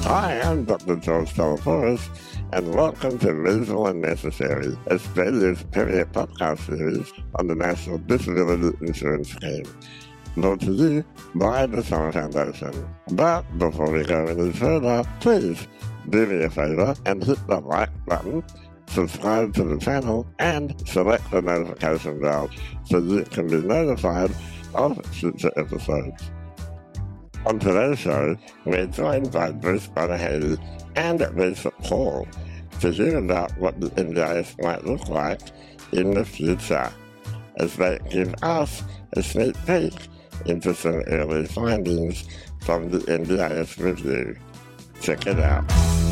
Hi, I'm Dr. George Teleforis, and welcome to Reasonable and Necessary, Australia's premier podcast series on the National Disability Insurance Scheme, brought to you by the Summer Foundation. But before we go any further, please do me a favour and hit the like button, subscribe to the channel, and select the notification bell so you can be notified of future episodes. On today's show, we're joined by Bruce O'Haley and Lisa Paul to hear about what the NDIS might look like in the future, as they give us a sneak peek into some early findings from the NDIS review. Check it out.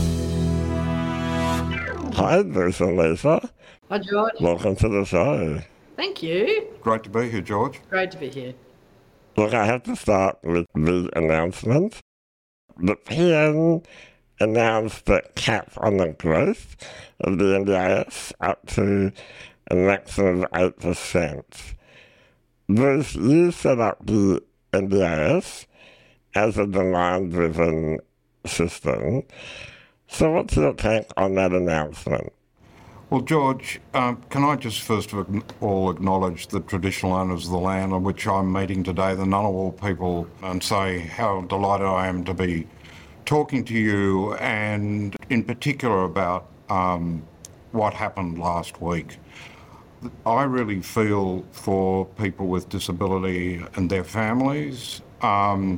Hi, Bruce and Lisa. Hi, George. Welcome to the show. Thank you. Great to be here, George. Great to be here. Look, I have to start with the announcement. The PM announced the cap on the growth of the NDIS up to a maximum of 8%. Bruce, you set up the NDIS as a demand-driven system. So what's your take on that announcement? Well, George, can I just first of all acknowledge the traditional owners of the land on which I'm meeting today, the Ngunnawal people, and say how delighted I am to be talking to you, and in particular about what happened last week. I really feel for people with disability and their families, for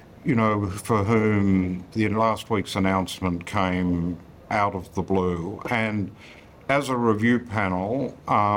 whom the last week's announcement came out of the blue. And as a review panel,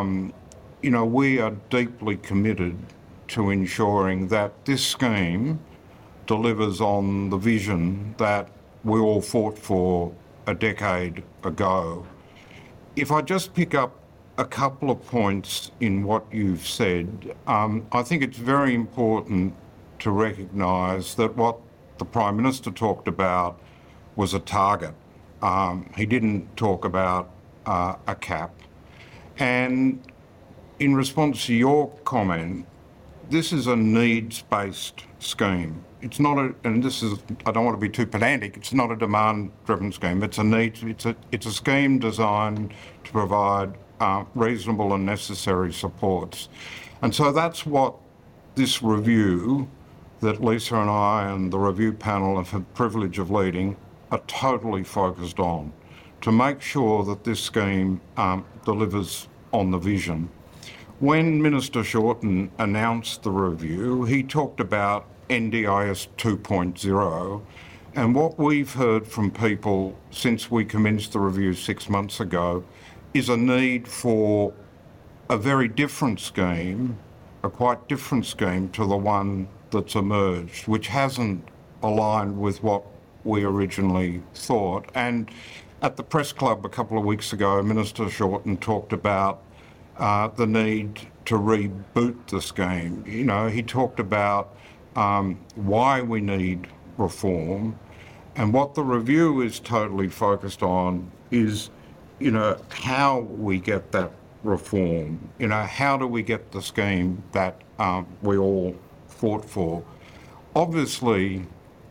we are deeply committed to ensuring that this scheme delivers on the vision that we all fought for a decade ago. If I just pick up a couple of points in what you've said, I think it's very important to recognise that what the Prime Minister talked about was a target. He didn't talk about a cap. And in response to your comment, this is a needs-based scheme. It's not I don't want to be too pedantic, it's not a demand-driven scheme. It's a scheme designed to provide reasonable and necessary supports. And so that's what this review that Lisa and I and the review panel have had the privilege of leading are totally focused on, to make sure that this scheme delivers on the vision. When Minister Shorten announced the review, he talked about NDIS 2.0, and what we've heard from people since we commenced the review 6 months ago is a need for a very different scheme, a quite different scheme to the one that's emerged, which hasn't aligned with what we originally thought. And at the Press Club a couple of weeks ago, Minister Shorten talked about the need to reboot the scheme. He talked about why we need reform, and what the review is totally focused on is, how we get that reform. How do we get the scheme that we all fought for? Obviously,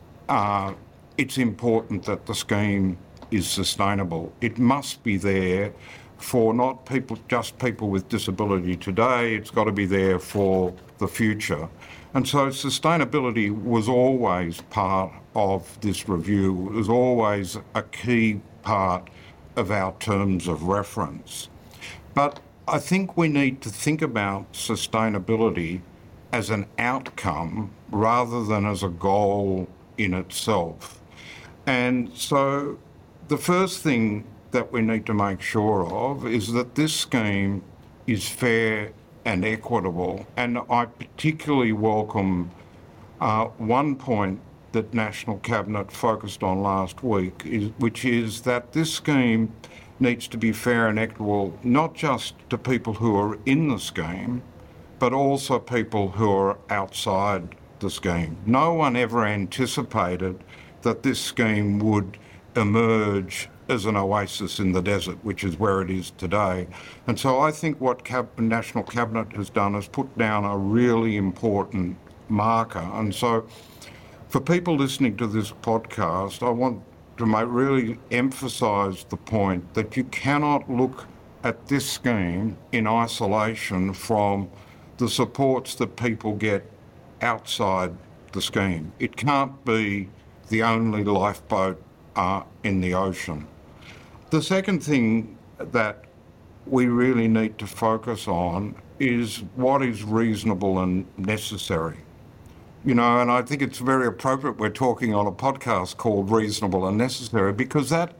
it's important that the scheme is sustainable. It must be there for not just people with disability today, it's got to be there for the future. And so sustainability was always part of this review. It was always a key part of our terms of reference. But I think we need to think about sustainability as an outcome rather than as a goal in itself. And so the first thing that we need to make sure of is that this scheme is fair and equitable. And I particularly welcome one point that National Cabinet focused on last week, which is that this scheme needs to be fair and equitable, not just to people who are in the scheme, but also people who are outside the scheme. No one ever anticipated that this scheme would emerge as an oasis in the desert, which is where it is today. And so I think what National Cabinet has done is put down a really important marker. And so for people listening to this podcast, I want to really emphasise the point that you cannot look at this scheme in isolation from the supports that people get outside the scheme. It can't be the only lifeboat in the ocean. The second thing that we really need to focus on is what is reasonable and necessary. You know, and I think it's very appropriate we're talking on a podcast called Reasonable and Necessary, because that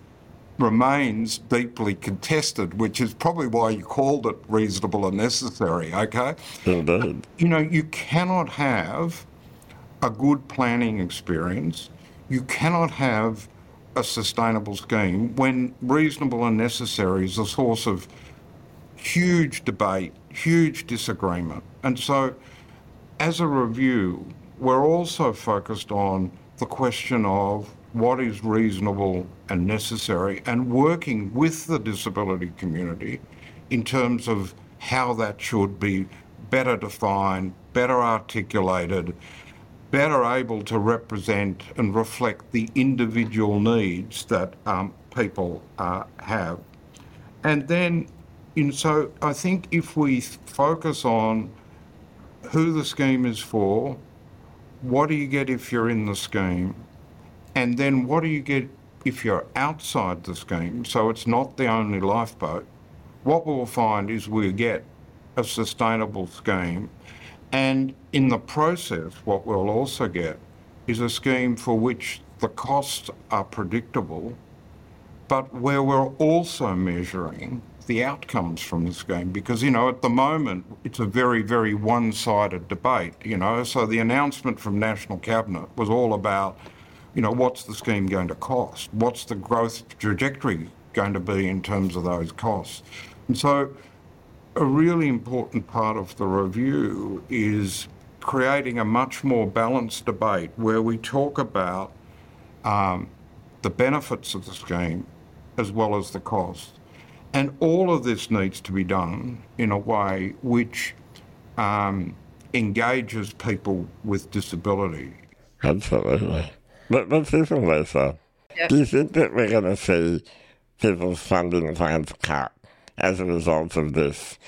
remains deeply contested, which is probably why you called it Reasonable and Necessary, okay? Indeed. You know, you cannot have a good planning experience, you cannot have a sustainable scheme when reasonable and necessary is a source of huge debate, huge disagreement. And so, as a review, we're also focused on the question of what is reasonable and necessary and working with the disability community in terms of how that should be better defined, better articulated, better able to represent and reflect the individual needs that people have. And then, so I think if we focus on who the scheme is for, what do you get if you're in the scheme, and then what do you get if you're outside the scheme, so it's not the only lifeboat, what we'll find is we'll get a sustainable scheme, and in the process what we'll also get is a scheme for which the costs are predictable, but where we're also measuring the outcomes from the scheme, because, you know, at the moment it's a very, very one-sided debate, you know. So the announcement from National Cabinet was all about, you know, what's the scheme going to cost? What's the growth trajectory going to be in terms of those costs? And so a really important part of the review is creating a much more balanced debate where we talk about the benefits of the scheme as well as the costs. And all of this needs to be done in a way which engages people with disability. Absolutely. But even Lisa, Yeah. do you think that we're going to see people's funding plans cut as a result of this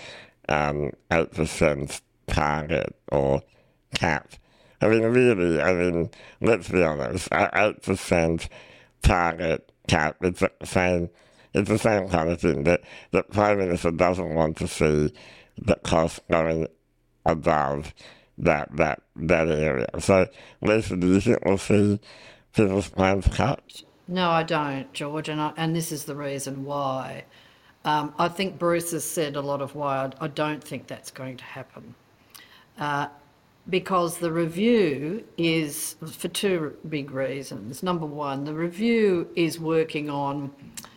8% target or cap? I mean, really, let's be honest, 8% target cap, it's the same kind of thing that the Prime Minister doesn't want to see the cost going above that area. So, Lisa, do you think we'll see people's plans cut? No, I don't, George, and this is the reason why. I think Bruce has said a lot of why I don't think that's going to happen. Because the review is for two big reasons. Number one, the review is working on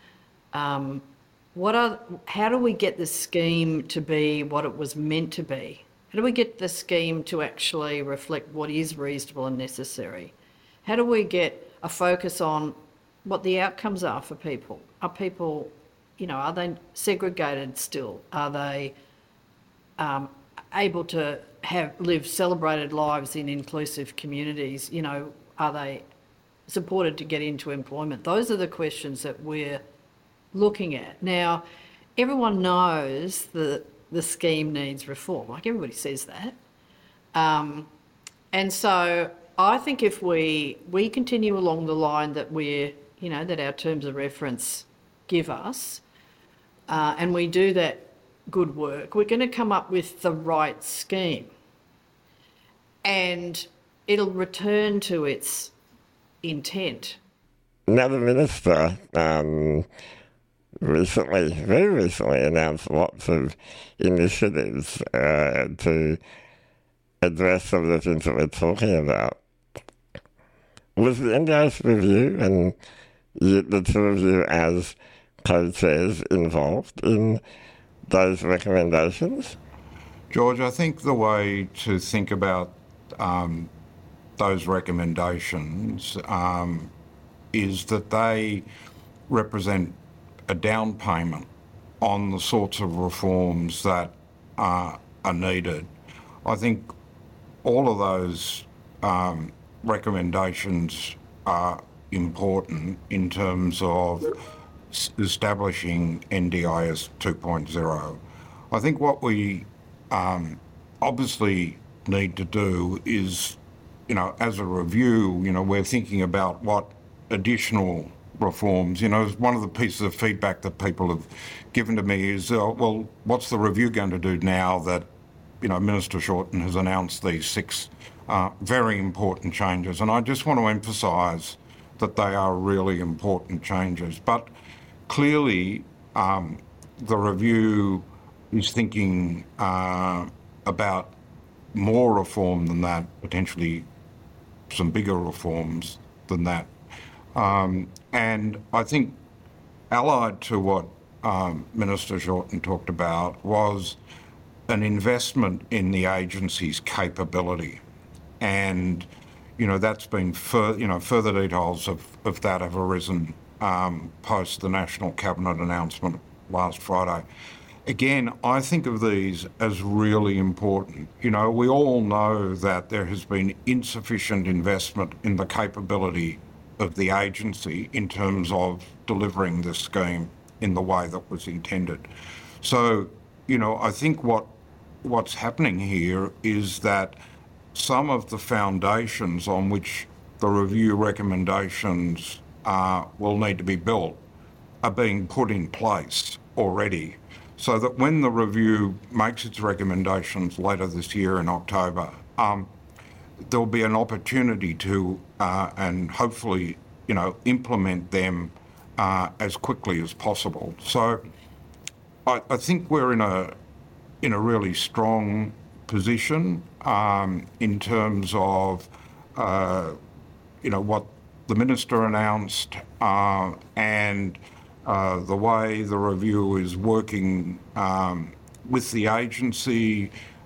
how do we get the scheme to be what it was meant to be? How do we get the scheme to actually reflect what is reasonable and necessary? How do we get a focus on what the outcomes are for people? Are people, you know, are they segregated still? Are they able to live celebrated lives in inclusive communities? You know, are they supported to get into employment? Those are the questions that we're looking at. Now, everyone knows that the scheme needs reform, like everybody says that. And so I think if we continue along the line that that our terms of reference give us, and we do that good work, we're going to come up with the right scheme. And it'll return to its intent. Now, the Minister very recently announced lots of initiatives to address some of the things that we're talking about. Was the NDIS review and the two of you as co-chairs involved in those recommendations? George, I think the way to think about those recommendations is that they represent a down payment on the sorts of reforms that are needed. I think all of those recommendations are important in terms of establishing NDIS 2.0. I think what we obviously need to do is, as a review, we're thinking about what additional reforms, one of the pieces of feedback that people have given to me is, well, what's the review going to do now that, Minister Shorten has announced these 6 very important changes? And I just want to emphasise that they are really important changes. But clearly, the review is thinking about more reform than that, potentially some bigger reforms than that. And I think allied to what Minister Shorten talked about was an investment in the agency's capability. And, that's been further details of that have arisen post the National Cabinet announcement last Friday. Again, I think of these as really important. We all know that there has been insufficient investment in the capability of the agency in terms of delivering this scheme in the way that was intended. So, I think what's happening here is that some of the foundations on which the review recommendations will need to be built are being put in place already, so that when the review makes its recommendations later this year in October, there'll be an opportunity to, and hopefully, implement them as quickly as possible. So I think we're in a really strong position in terms of, what the Minister announced and the way the review is working with the agency.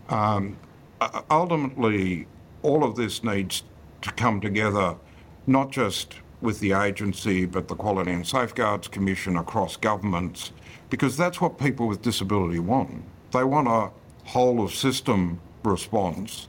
Ultimately, all of this needs to come together, not just with the agency, but the Quality and Safeguards Commission across governments, because that's what people with disability want. They want a whole of system response,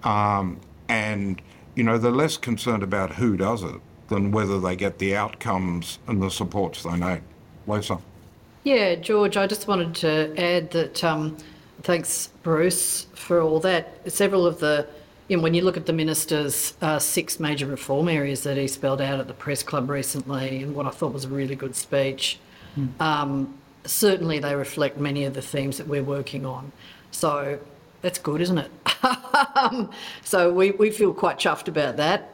and they're less concerned about who does it than whether they get the outcomes and the supports they need. Lisa? Yeah, George, I just wanted to add that thanks, Bruce, for all that. Several of the, when you look at the Minister's 6 major reform areas that he spelled out at the Press Club recently, and what I thought was a really good speech, certainly they reflect many of the themes that we're working on. So that's good, isn't it? So we feel quite chuffed about that.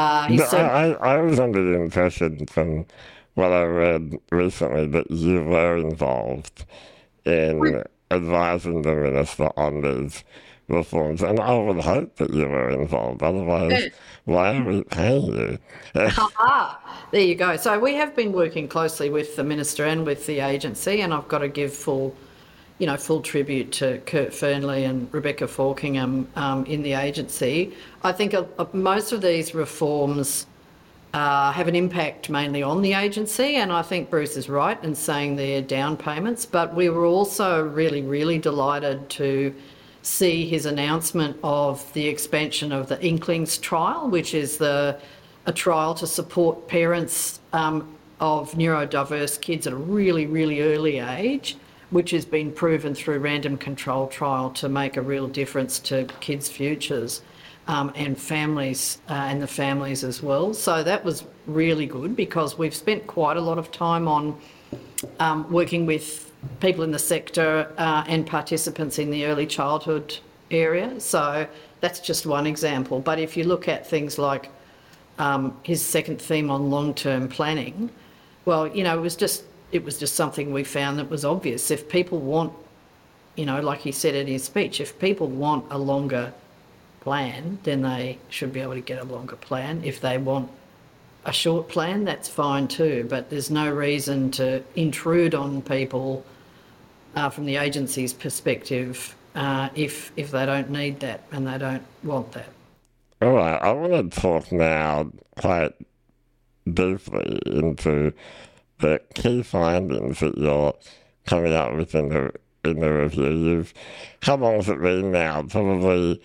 I was under the impression from what I read recently that you were involved in advising the Minister on these reforms, and I would hope that you were involved, otherwise why are we paying you? There you go. So we have been working closely with the Minister and with the agency, and I've got to give full tribute to Kurt Fernley and Rebecca Falkingham in the agency. I think most of these reforms have an impact mainly on the agency, and I think Bruce is right in saying they're down payments, but we were also really, really delighted to see his announcement of the expansion of the Inklings trial, which is a trial to support parents of neurodiverse kids at a really, really early age, which has been proven through random control trial to make a real difference to kids' futures and families and the families as well. So that was really good, because we've spent quite a lot of time on working with people in the sector and participants in the early childhood area. So that's just one example. But if you look at things like his second theme on long-term planning, well, it was just something we found that was obvious. If people want, like he said in his speech, if people want a longer plan, then they should be able to get a longer plan. If they want a short plan, that's fine too, but there's no reason to intrude on people from the agency's perspective if they don't need that and they don't want that. All right, I want to talk now quite deeply into the key findings that you're coming out with in the review. How long has it been now? Probably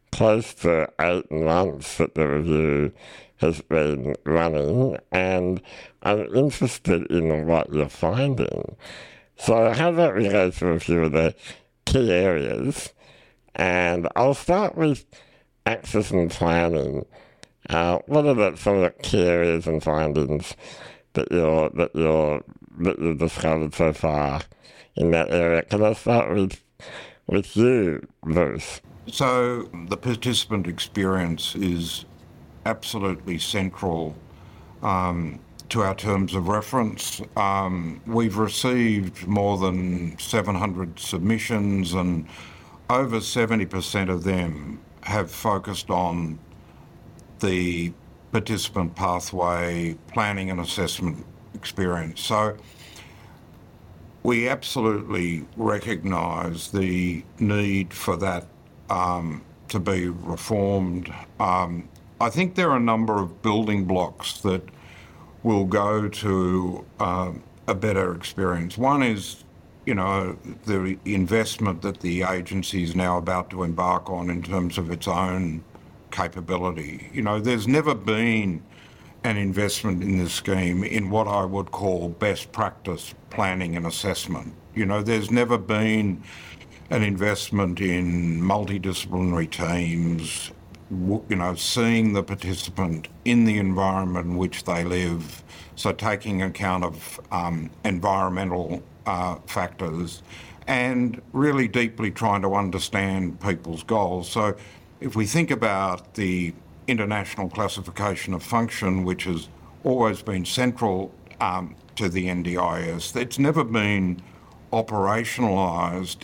close to 8 months that the review has been running, and I'm interested in what you're finding. So how about we go through a few of the key areas, and I'll start with access and planning. What are some of the key areas and findings that you've discovered so far in that area? Can I start with you, Bruce? So the participant experience is absolutely central to our terms of reference. We've received more than 700 submissions, and over 70% of them have focused on the participant pathway planning and assessment experience. So we absolutely recognise the need for that to be reformed. I think there are a number of building blocks that will go to a better experience. One is, the investment that the agency is now about to embark on in terms of its own capability. There's never been an investment in this scheme in what I would call best practice planning and assessment. There's never been an investment in multidisciplinary teams, seeing the participant in the environment in which they live, so taking account of environmental factors and really deeply trying to understand people's goals. So if we think about the International Classification of Function, which has always been central to the NDIS, it's never been operationalised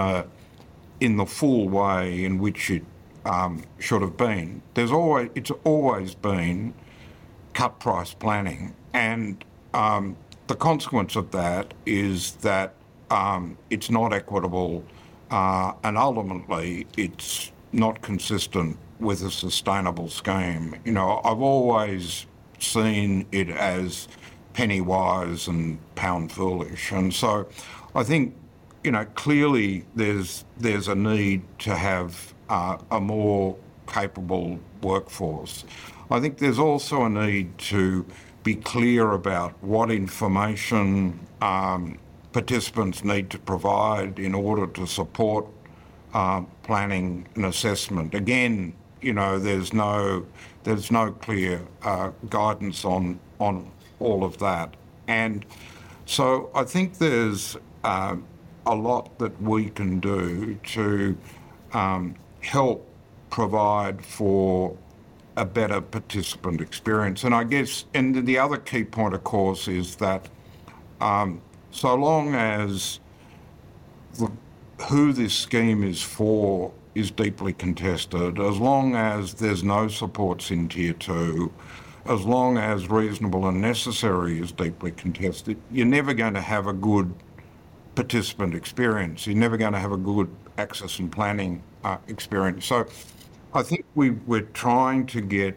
in the full way in which it should have been. It's always been cut price planning, and the consequence of that is that it's not equitable, and ultimately it's not consistent with a sustainable scheme. I've always seen it as penny wise and pound foolish, and so I think clearly there's a need to have a more capable workforce. I think there's also a need to be clear about what information participants need to provide in order to support planning and assessment. Again, there's no clear guidance on all of that, and so I think there's a lot that we can do to help provide for a better participant experience. And I guess, and the other key point, of course, is that so long as who this scheme is for is deeply contested, as long as there's no supports in Tier 2, as long as reasonable and necessary is deeply contested, you're never going to have a good participant experience. You're never going to have a good access and planning experience. So I think we're trying to get,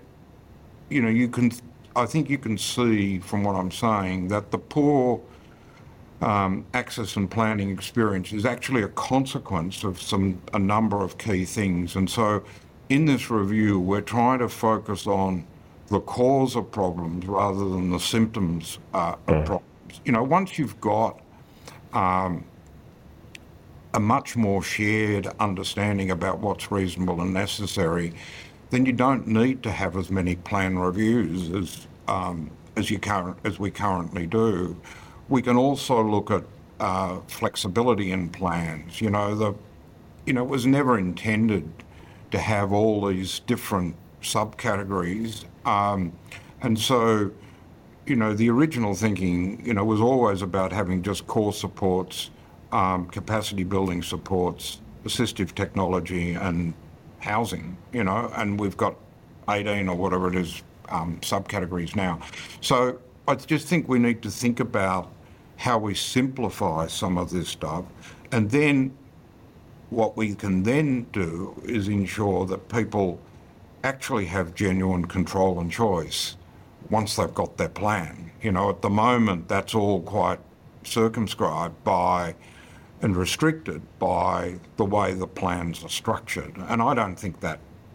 I think you can see from what I'm saying that the poor access and planning experience is actually a consequence of a number of key things. And so in this review, we're trying to focus on the cause of problems rather than the symptoms of problems. Once you've got a much more shared understanding about what's reasonable and necessary, then you don't need to have as many plan reviews as we currently do. We can also look at flexibility in plans. It was never intended to have all these different subcategories, and so the original thinking was always about having just core supports, capacity building supports, assistive technology and housing, and we've got 18 or whatever it is subcategories now. So I just think we need to think about how we simplify some of this stuff, and then what we can then do is ensure that people actually have genuine control and choice once they've got their plan. At the moment, that's all quite circumscribed by and restricted by the way the plans are structured. And I don't think that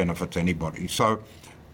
benefits anybody. So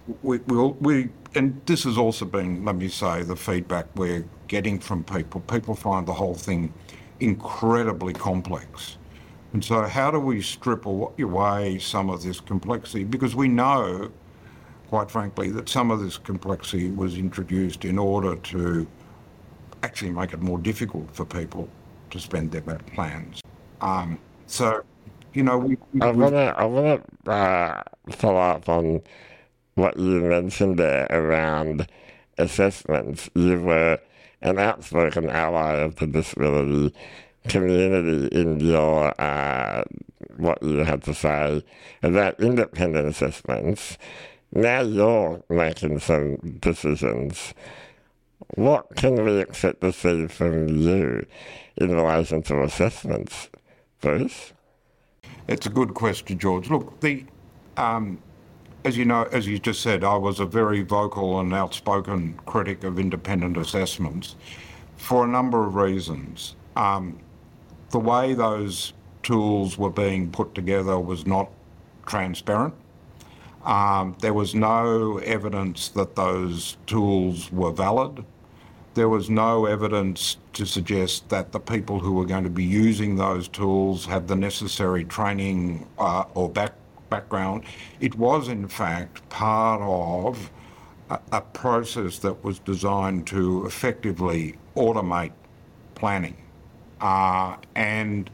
and this has also been, let me say, the feedback we're getting from people. People find the whole thing incredibly complex. And so how do we strip away some of this complexity? Because we know, quite frankly, that some of this complexity was introduced in order to actually make it more difficult for people to spend their plans. So, you know, I wanna follow up on what you mentioned there around assessments. You were an outspoken ally of the disability community in your what you had to say about independent assessments. Now you're making some decisions. What can we expect to see from you in relation to assessments, Bruce? it's a good question, George. Look, as you know, as you just said, I was a very vocal and outspoken critic of independent assessments for a number of reasons. The way those tools were being put together was not transparent. There was no evidence that those tools were valid. There was no evidence to suggest that the people who were going to be using those tools had the necessary training or background. It was, in fact, part of a process that was designed to effectively automate planning and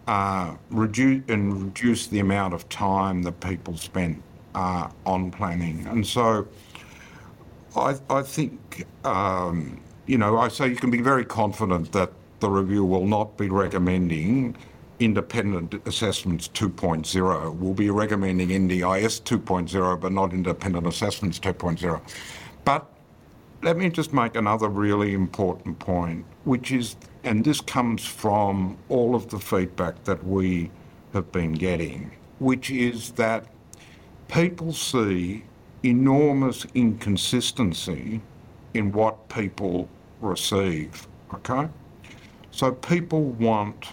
reduce the amount of time that people spent on planning. And so I think, I say you can be very confident that the review will not be recommending Independent Assessments 2.0. We'll be recommending NDIS 2.0, but not Independent Assessments 2.0. But let me just make another really important point, which is, and this comes from all of the feedback that we have been getting, which is that people see enormous inconsistency in what people receive, okay? So people want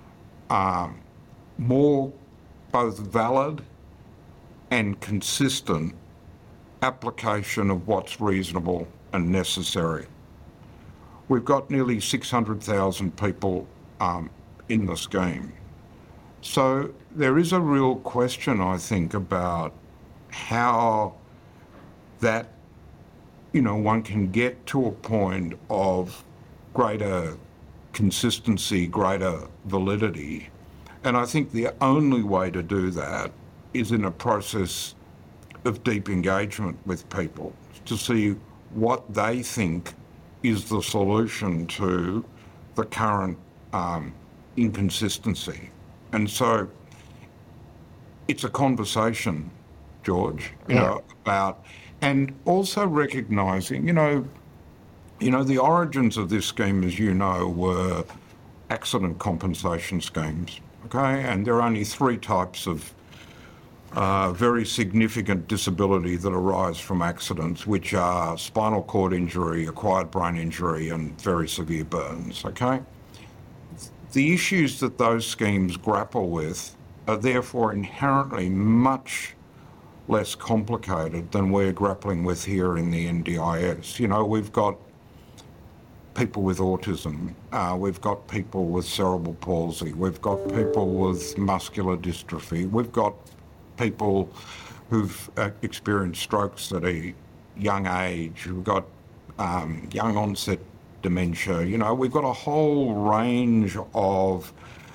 more both valid and consistent application of what's reasonable and necessary. We've got nearly 600,000 people in the scheme. So there is a real question, I think, about how that, one can get to a point of greater consistency, greater validity. And I think the only way to do that is in a process of deep engagement with people to see what they think is the solution to the current inconsistency. And so it's a conversation, George, about, and also recognising, the origins of this scheme, as you know, were accident compensation schemes, okay? And there are only three types of very significant disability that arise from accidents, which are spinal cord injury, acquired brain injury, and very severe burns, okay? The issues that those schemes grapple with are therefore inherently much less complicated than we're grappling with here in the NDIS. We've got people with autism, we've got people with cerebral palsy, we've got people with muscular dystrophy, we've got people who've experienced strokes at a young age, we've got young onset dementia, we've got a whole range of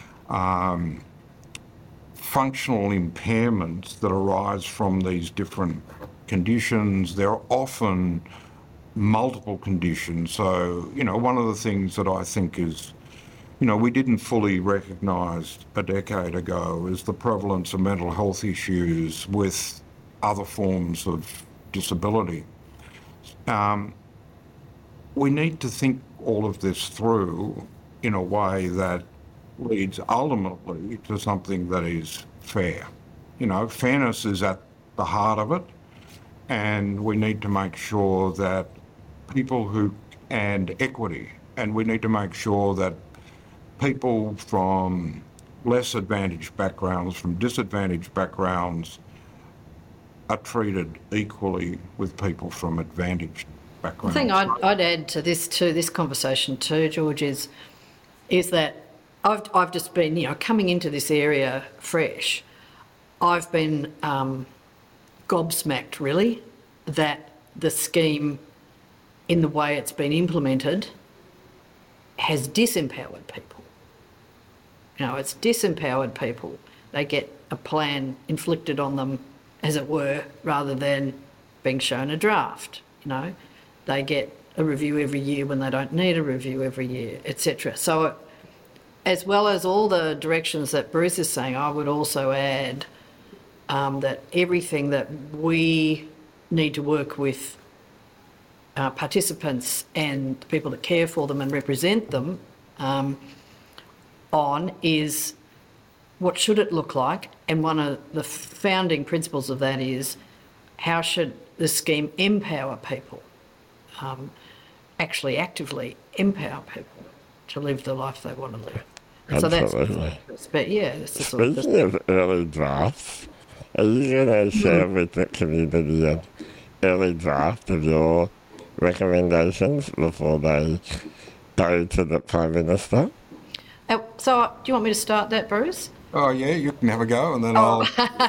functional impairments that arise from these different conditions. There are often multiple conditions. So, one of the things that I think is, we didn't fully recognise a decade ago is the prevalence of mental health issues with other forms of disability. We need to think all of this through in a way that leads ultimately to something that is fair. Fairness is at the heart of it, and we need to make sure that and equity, and we need to make sure that people from less advantaged backgrounds, from disadvantaged backgrounds, are treated equally with people from advantaged The backgrounds. thing I'd add to this conversation too, George, is that I've just been, coming into this area fresh. I've been gobsmacked, really, that the scheme, in the way it's been implemented, has disempowered people. It's disempowered people. They get a plan inflicted on them, as it were, rather than being shown a draft. They get a review every year when they don't need a review every year, etc. So, as well as all the directions that Bruce is saying, I would also add that everything that we need to work with participants and the people that care for them and represent them on is what should it look like, and one of the founding principles of that is how should the scheme empower people, actually actively empower people to live the life they want to live. Absolutely. That's the sort of Speaking of early drafts, are you going to share with the community an early draft of your recommendations before they go to the Prime Minister? So, do you want me to start that, Bruce? Oh, yeah, you can have a go and then I'll...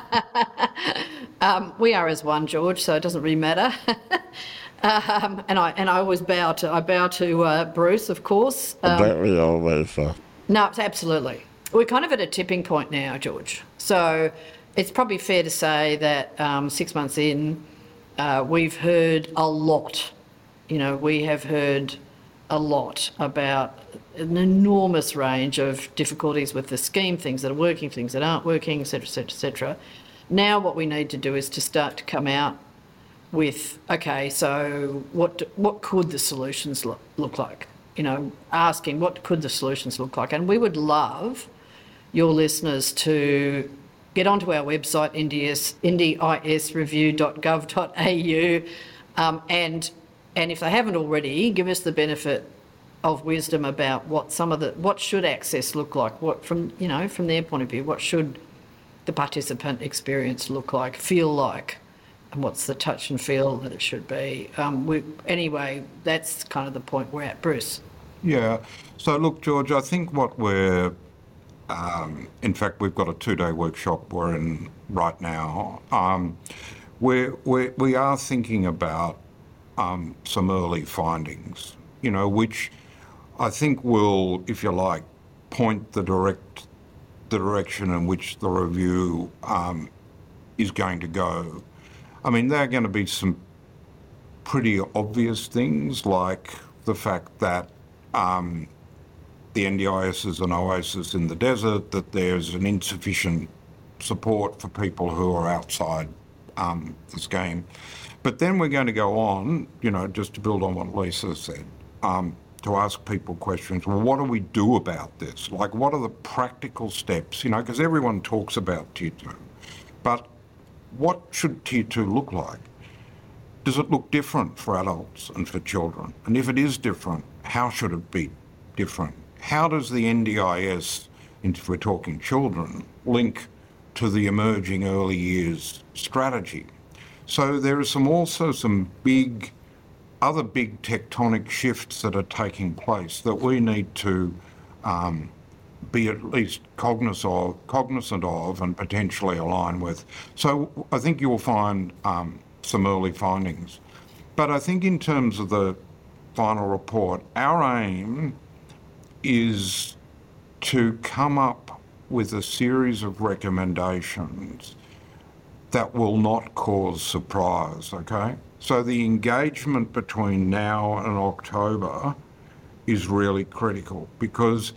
We are as one, George, so it doesn't really matter. And I always bow to Bruce, of course. Don't we always? No, absolutely. We're kind of at a tipping point now, George. So it's probably fair to say that 6 months in, we've heard a lot. We have heard a lot about an enormous range of difficulties with the scheme, things that are working, things that aren't working, et cetera, et cetera, et cetera. Now what we need to do is to start to come out with, okay, so what could the solutions look like? Asking what could the solutions look like? And we would love your listeners to get onto our website, ndisreview.gov.au, and if they haven't already, give us the benefit of wisdom about what should access look like, from their point of view, what should the participant experience look like, feel like, and what's the touch and feel that it should be. Anyway, that's kind of the point we're at. Bruce? Yeah. So look, George, I think what we're... in fact, we've got a 2-day workshop we're in right now. We are thinking about some early findings, which I think will, if you like, point the direction in which the review is going to go. I mean, there are going to be some pretty obvious things, like the fact that the NDIS is an oasis in the desert, that there's an insufficient support for people who are outside the scheme. But then we're going to go on, just to build on what Lisa said, to ask people questions. Well, what do we do about this? Like, what are the practical steps? Because everyone talks about Tier 2, but what should Tier 2 look like? Does it look different for adults and for children? And if it is different, how should it be different? How does the NDIS, if we're talking children, link to the emerging early years strategy? So there are also some other big tectonic shifts that are taking place that we need to be at least cognizant of and potentially align with. So I think you'll find some early findings. But I think in terms of the final report, our aim is to come up with a series of recommendations that will not cause surprise, okay? So the engagement between now and October is really critical because,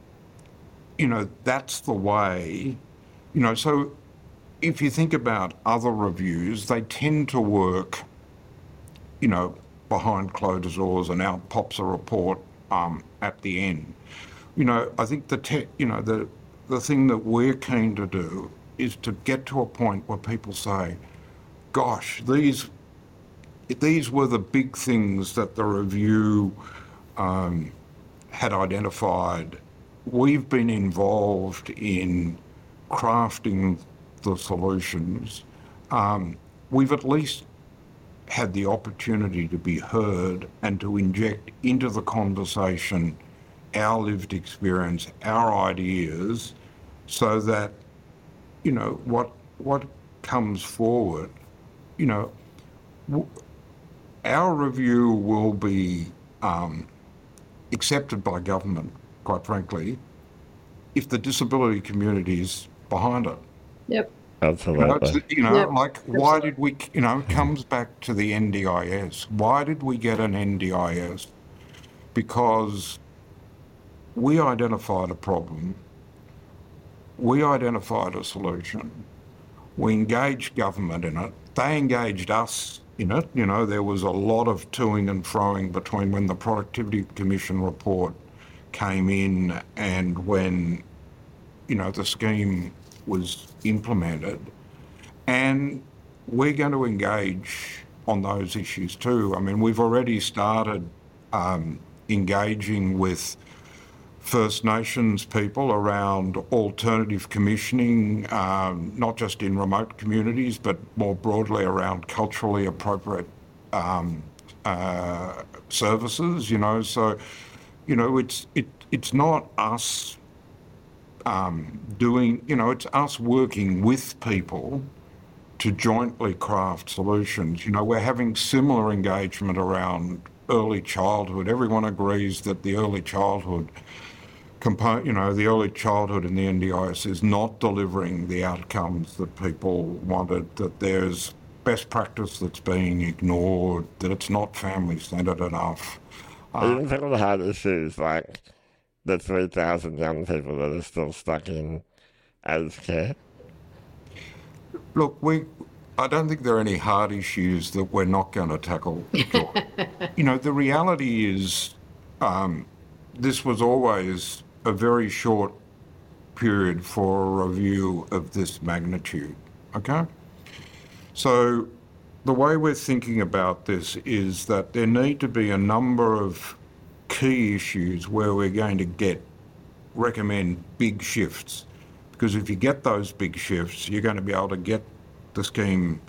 that's the way, so if you think about other reviews, they tend to work, behind closed doors and out pops a report at the end. I think the thing that we're keen to do is to get to a point where people say, gosh, these were the big things that the review had identified. We've been involved in crafting the solutions, we've at least had the opportunity to be heard and to inject into the conversation our lived experience, our ideas, so that, you know, what comes forward, you know, our review will be accepted by government, quite frankly, if the disability community is behind it. Yep. Absolutely. Yep, Why did we, it comes back to the NDIS. Why did we get an NDIS? Because we identified a problem, we identified a solution, we engaged government in it, they engaged us in it. You know, there was a lot of toing and froing between when the Productivity Commission report came in and when, you know, the scheme was implemented. And we're going to engage on those issues too. I mean, we've already started engaging with First Nations people around alternative commissioning, not just in remote communities, but more broadly around culturally appropriate services, you know. So, you know, it's not us doing, you know, it's us working with people to jointly craft solutions. You know, we're having similar engagement around early childhood. Everyone agrees that the early childhood component, you know, the early childhood in the NDIS is not delivering the outcomes that people wanted, that there's best practice that's being ignored, that it's not family-centred enough. Even people that had issues like the 3,000 young people that are still stuck in aged care. Look, I don't think there are any hard issues that we're not going to tackle. You know, the reality is this was always a very short period for a review of this magnitude, okay? So the way we're thinking about this is that there need to be a number of key issues where we're going to recommend big shifts. Because if you get those big shifts, you're going to be able to get the scheme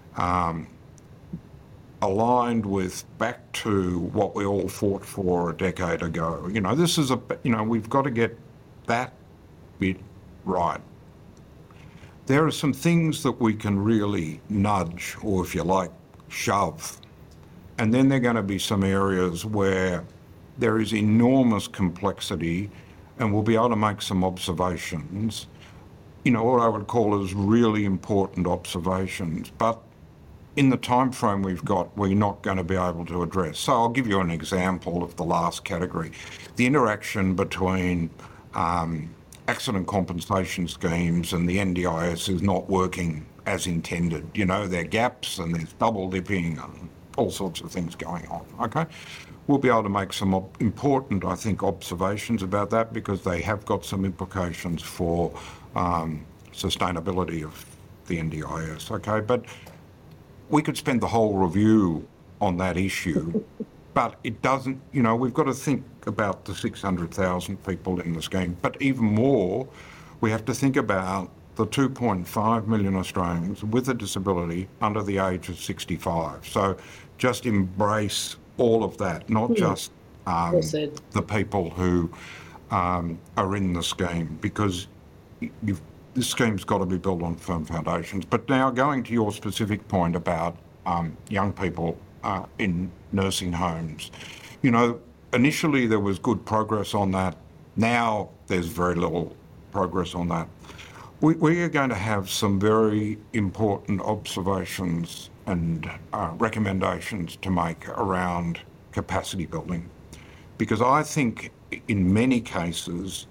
aligned with back to what we all fought for a decade ago. You know, this is we've got to get that bit right. There are some things that we can really nudge, or if you like, shove. And then there are going to be some areas where there is enormous complexity and we'll be able to make some observations, you know, what I would call as really important observations. But in the time frame we've got, we're not going to be able to address. So I'll give you an example of the last category. The interaction between accident compensation schemes and the NDIS is not working as intended. You know, there are gaps and there's double dipping and all sorts of things going on, okay? We'll be able to make some important, I think, observations about that because they have got some implications for sustainability of the NDIS, okay? But we could spend the whole review on that issue, but it doesn't, you know, we've got to think about the 600,000 people in the scheme. But even more, we have to think about the 2.5 million Australians with a disability under the age of 65. So just embrace all of that, not just the people who are in the scheme, because this scheme's got to be built on firm foundations. But now going to your specific point about young people in nursing homes, you know, initially there was good progress on that. Now there's very little progress on that. We are going to have some very important observations and recommendations to make around capacity building, because I think in many cases,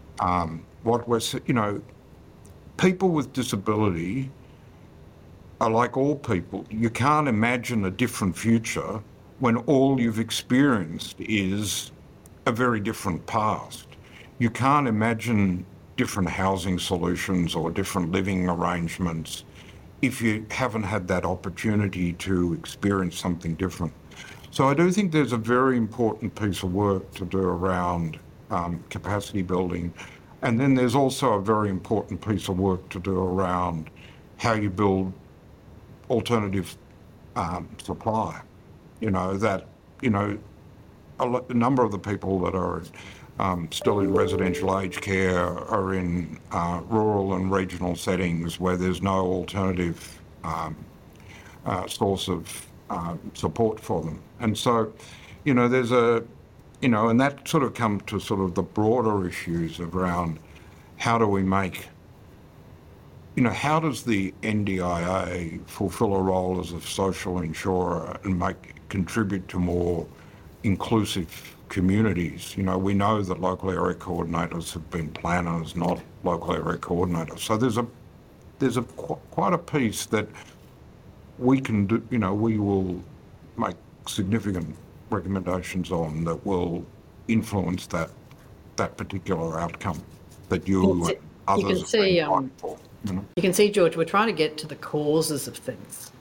people with disability are like all people. You can't imagine a different future when all you've experienced is a very different past. You can't imagine different housing solutions or different living arrangements if you haven't had that opportunity to experience something different. So I do think there's a very important piece of work to do around capacity building. And then there's also a very important piece of work to do around how you build alternative supply. That, a number of the people that are still in residential aged care are in rural and regional settings where there's no alternative source of support for them. And so, there's and that sort of comes to sort of the broader issues around how do we make, how does the NDIA fulfil a role as a social insurer and contribute to more inclusive communities? We know that local area coordinators have been planners, not local area coordinators. So there's quite a piece that we can do. We will make significant recommendations on that will influence that particular outcome that you and others have been fighting for. You can see, George, we're trying to get to the causes of things,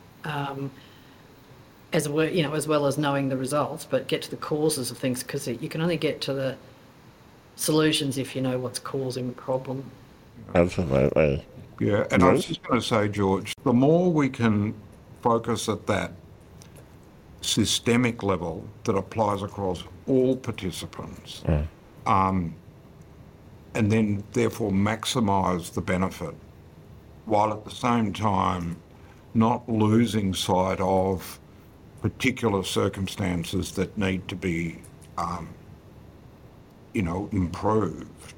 as well as knowing the results, but get to the causes of things, because you can only get to the solutions if you know what's causing the problem. Absolutely. Yeah, and I was just going to say, George, the more we can focus at that systemic level that applies across all participants, and then therefore maximise the benefit, while at the same time not losing sight of particular circumstances that need to be, improved.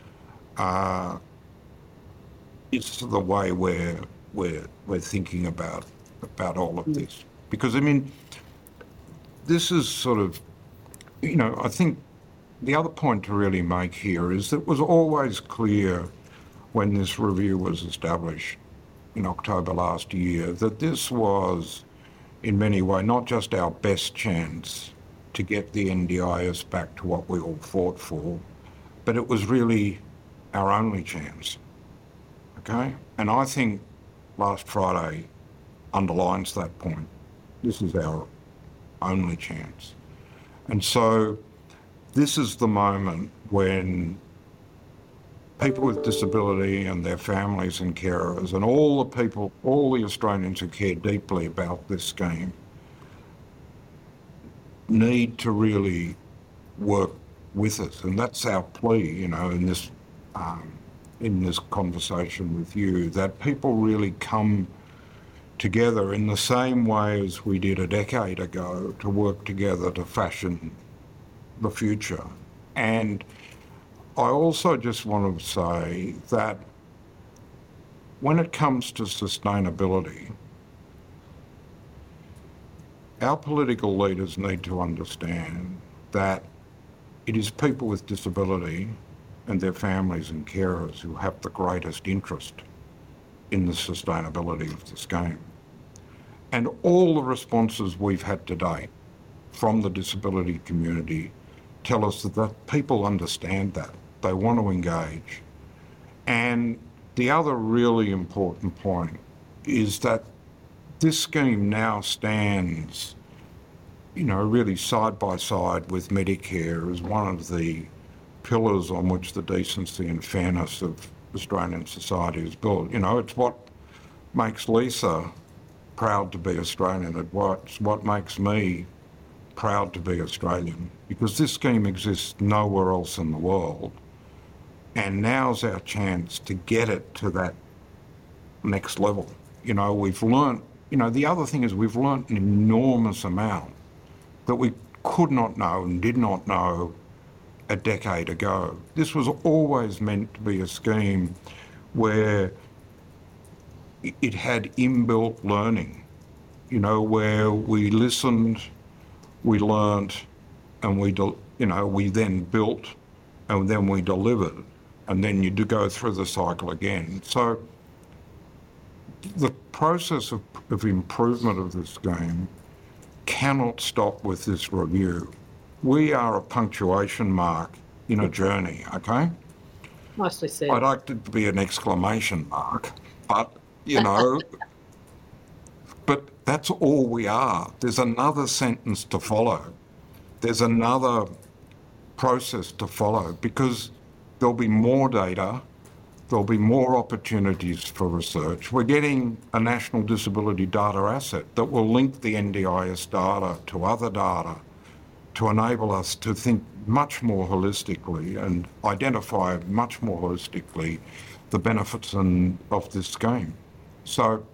It's the way we're thinking about all of this, because this is sort of, I think the other point to really make here is that it was always clear when this review was established in October last year that this was in many ways not just our best chance to get the NDIS back to what we all fought for, but it was really our only chance. Okay? And I think last Friday underlines that point. This is our only chance. And so this is the moment when people with disability and their families and carers and all the Australians who care deeply about this scheme need to really work with us. And that's our plea, in this conversation with you, that people really come together in the same way as we did a decade ago to work together to fashion the future. And I also just want to say that when it comes to sustainability, our political leaders need to understand that it is people with disability and their families and carers who have the greatest interest in the sustainability of the scheme. And all the responses we've had to date from the disability community tell us that people understand that. They want to engage. And the other really important point is that this scheme now stands, really side by side with Medicare as one of the pillars on which the decency and fairness of Australian society is built. It's what makes Lisa proud to be Australian. It's what makes me proud to be Australian, because this scheme exists nowhere else in the world. And now's our chance to get it to that next level. We've learnt, the other thing is we've learnt an enormous amount that we could not know and did not know a decade ago. This was always meant to be a scheme where it had inbuilt learning, where we listened, we learnt, and we then built, and then we delivered, and then you do go through the cycle again. So the process of improvement of this scheme cannot stop with this review. We are a punctuation mark in a journey, okay? Nicely said. I'd like it to be an exclamation mark, but, but that's all we are. There's another sentence to follow. There's another process to follow, because there'll be more data, There'll be more opportunities for research. We're getting a national disability data asset that will link the NDIS data to other data to enable us to think much more holistically and identify much more holistically the benefits of this scheme. So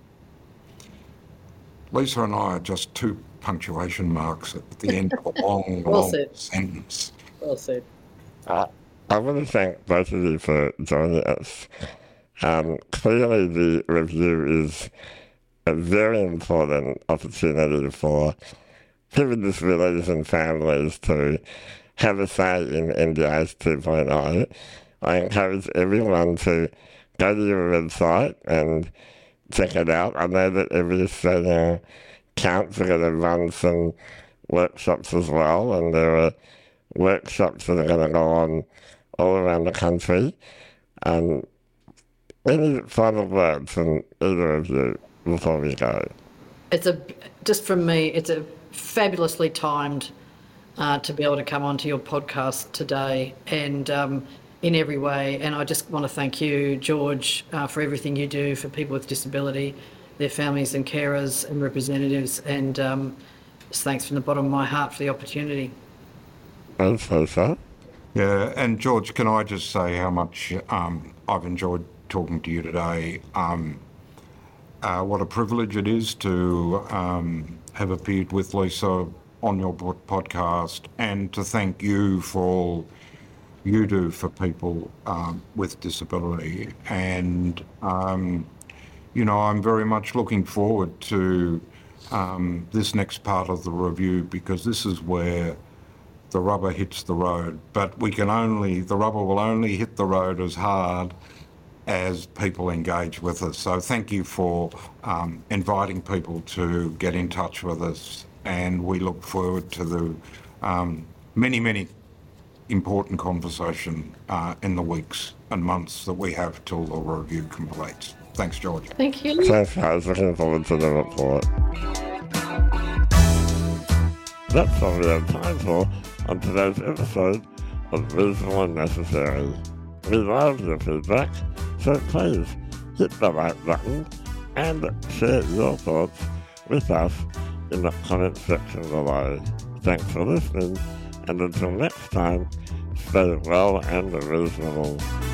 Lisa and I are just two punctuation marks at the end of a long, Well long said. sentence. Well said. I want to thank both of you for joining us. Clearly, the review is a very important opportunity for people with disabilities and families to have a say in NDIS 2.0. I encourage everyone to go to your website and check it out. I know that every Australian council are going to run some workshops as well, and there are workshops that are going to go on all around the country. Any final words from either of you before we go? Just from me, it's a fabulously timed to be able to come onto your podcast today and in every way. And I just want to thank you, George, for everything you do for people with disability, their families and carers and representatives. And just thanks from the bottom of my heart for the opportunity. Thanks, Lisa. Yeah, and George, can I just say how much I've enjoyed talking to you today. What a privilege it is to have appeared with Lisa on your podcast, and to thank you for all you do for people with disability. And, you know, I'm very much looking forward to this next part of the review, because this is where the rubber hits the road. But the rubber will only hit the road as hard as people engage with us. So thank you for inviting people to get in touch with us, and we look forward to the many important conversation in the weeks and months that we have till the review completes. Thanks, George. Thank you. Thanks, guys. Looking forward to the report. That's all we have time for on today's episode of Reasonable and Necessary. We love your feedback, so please hit the like button and share your thoughts with us in the comment section below. Thanks for listening, and until next time, stay well and reasonable.